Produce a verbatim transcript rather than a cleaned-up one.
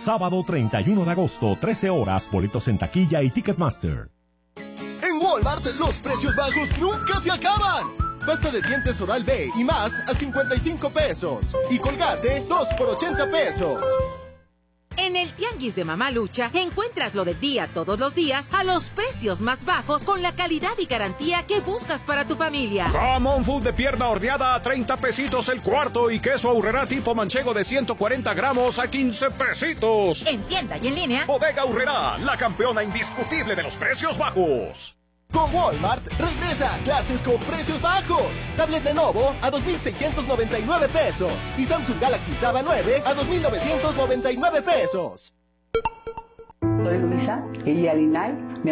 Sábado treinta y uno de agosto, trece horas, boletos en taquilla y Ticketmaster. En Walmart, los precios bajos nunca se acaban. Pasta de dientes Oral-B y más a cincuenta y cinco pesos. Y Colgate, dos por ochenta pesos. En el Tianguis de Mamalucha encuentras lo del día todos los días a los precios más bajos con la calidad y garantía que buscas para tu familia. Jamón full de pierna horneada a treinta pesitos el cuarto y queso Aurrerá tipo manchego de ciento cuarenta gramos a quince pesitos. En tienda y en línea. Bodega Aurrerá, la campeona indiscutible de los precios bajos. Con Walmart, regresa a clases con precios bajos. Tablet Lenovo a dos mil seiscientos noventa y nueve pesos. Y Samsung Galaxy Tab A nueve a dos mil novecientos noventa y nueve pesos. Soy Luisa y al I N A I me